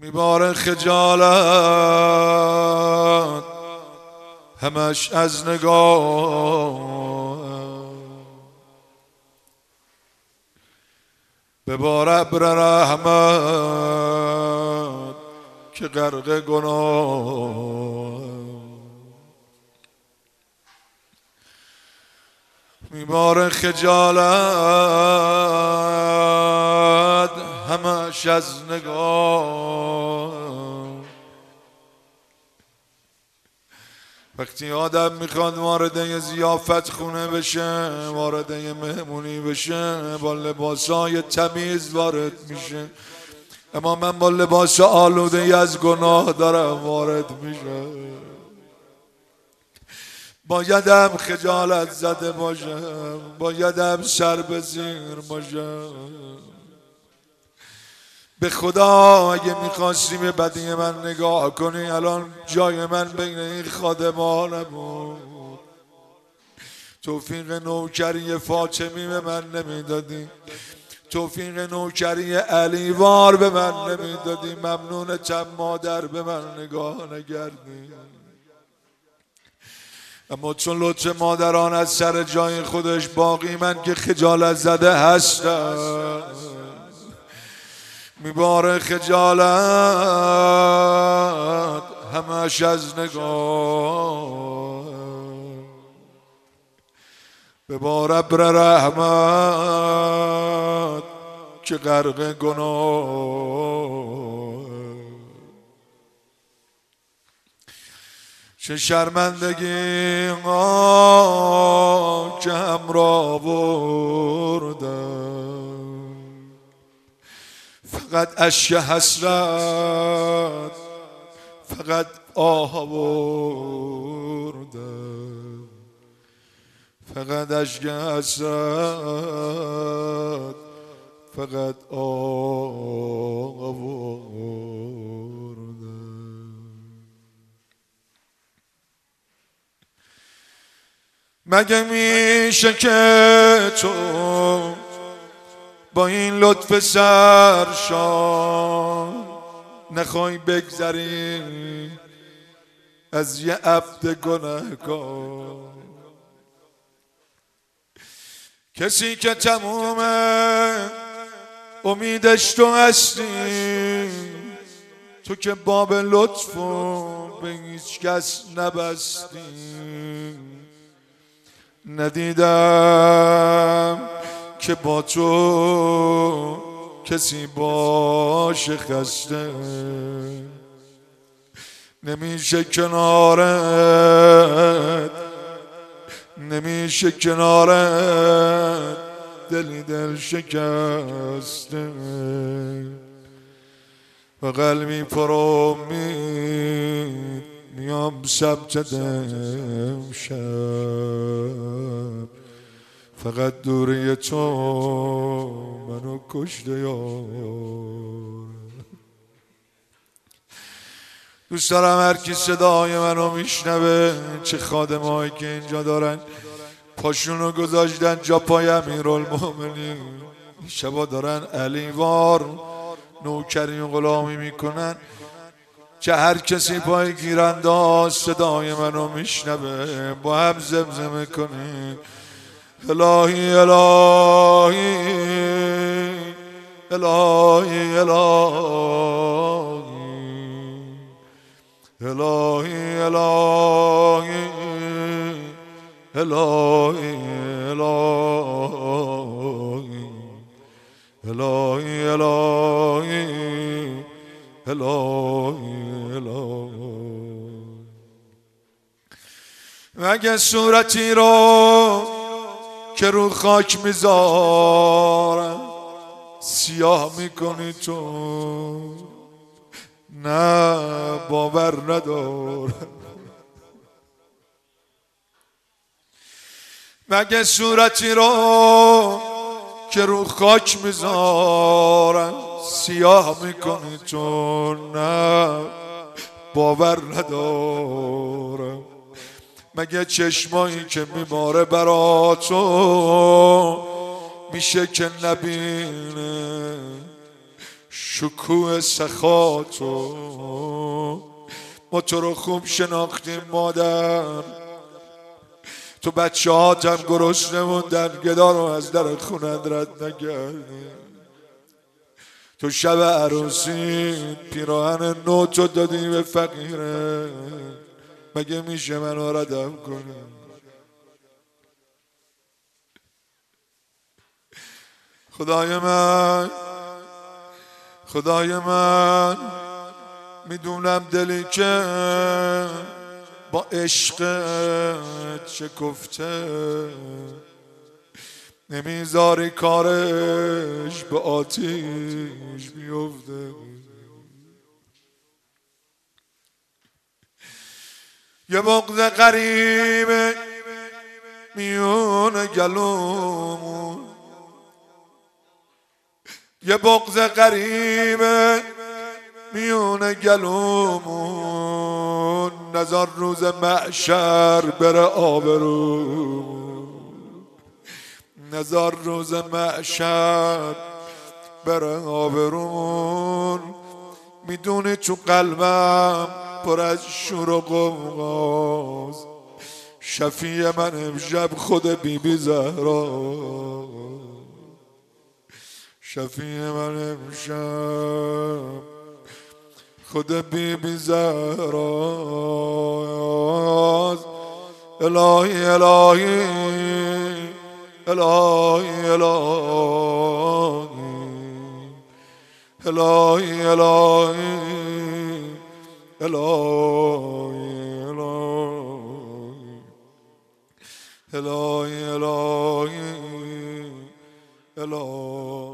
میباره خجالت همش از نگاه، ببار ابر رحمت که غرق گناه. میباره خجالت همش از نگاه، وقتی آدم میخواد وارد یه ضیافت خونه بشه، وارد یه مهمونی بشه، با لباسای تمیز وارد میشه، اما من با لباس آلوده از گناه دارم وارد میشه. بایدم خجالت زده باشم، بایدم سر به زیر باشم. به خدا اگه میخواستی به بدی من نگاه کنی، الان جای من بین این خادمان بود. توفیق نوکری فاطمی به من نمیدادی، توفیق نوکری علیوار به من نمیدادی، ممنونتم مادر به من نگاه نکردی. اما چون لطف مادران از سر جای خودش باقی، من که خجالت زده هستم. میباره خجالت همش از نگاه، ببار ابر رحمت که غرق گناه. چه شرمندگی که همراه بردم، فقط اشک حسرت، فقط آه بردم، فقط اشک حسرت، فقط آه بردم. مگه میشه که تو با این لطف سرشان نخوای بگذری از یه عبد گناهکار؟ کسی که تموم امیدش تو هستی، تو که باب لطفو به هیچ کس نبستی. ندیدم که با تو کسی باشه خسته، نمیشه کنارت، نمیشه کنارت دلی دل شکسته. و قلبی پر امید میام سبت شب، فقط دوری تو منو کشته یار. دوست دارم هر کی صدای منو میشنوه، چه خادمایی که اینجا دارن پاشونو گذاشتن جا پای امیرالمومنین، شبا دارن علیوار نوکری و غلامی میکنن، چه هر کسی پای گیرانداز صدای منو میشنوه با هم زمزمه کنی الهی الهی الهی الهی الهی الهی الهی الهی الهی الهی. مگه صورتی رو که رو خاک میذارم سیاه میکنی تو؟ نه باور ندارم. مگه صورتی رو که رو خاک میذارم سیاه میکنی تو؟ نه باور ندارم. مگه چشمایی که میباره برا تو میشه که نبینه شکوه سخاتو ما تو رو خوب شناختیم مادر. تو بچه هاتم گرسنه موندن گدا رو از در خونت رد نکردی. تو شب عروسی پیراهن نو تو دادی به فقیره. مگه میشه منو ردم کنی؟ خدای من میدونم دلی که با عشق چه گفته نمیذاری کارش به آتیش بیفته. یه بغض غریبه میون گلومون، یه بغض غریبه میون گلومون، نزار روز محشر بره آبرومون، نزار روز محشر بره آبرومون. میدونی تو قلبم پر از شور و غوغاست، شفیع من امشب خود بیبی زهرا، شفیع من امشب خود بیبی زهراست. الهی الهی الهی الهی الهی الهی الهی الهی الهی الهی